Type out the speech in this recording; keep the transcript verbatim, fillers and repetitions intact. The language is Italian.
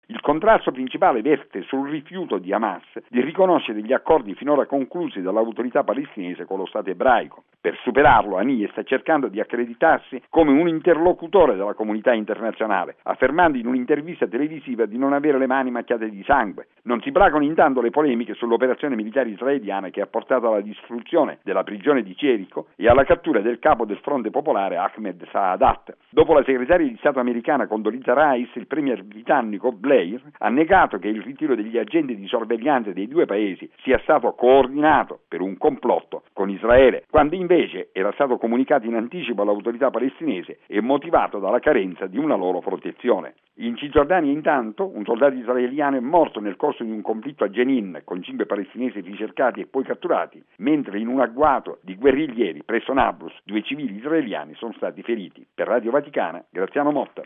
Il contrasto principale verte sul rifiuto di Hamas di riconoscere gli accordi finora conclusi dall'autorità palestinese con lo Stato ebraico. Per superarlo, Haniyeh sta cercando di accreditarsi come un interlocutore della comunità internazionale, affermando in un'intervista televisiva di non avere le mani macchiate di sangue. Non si placano intanto le polemiche sull'operazione militare israeliana che ha portato alla distruzione della prigione di Gerico e alla cattura del capo del Fronte Popolare Ahmed Saadat. Dopo la segretaria di Stato americana Condoleezza Rice, il premier britannico Blair ha negato che il ritiro degli agenti di sorveglianza dei due paesi sia stato coordinato per un complotto con Israele, quando invece era stato comunicato in anticipo all'autorità palestinese e motivato dalla carenza di una loro protezione. In Cisgiordania, intanto, un soldato israeliano è morto nel corso di un conflitto a Jenin con cinque palestinesi ricercati e poi catturati, mentre in un agguato di guerriglieri presso Nablus due civili israeliani sono stati feriti. Per Radio Vaticana, Graziano Motta.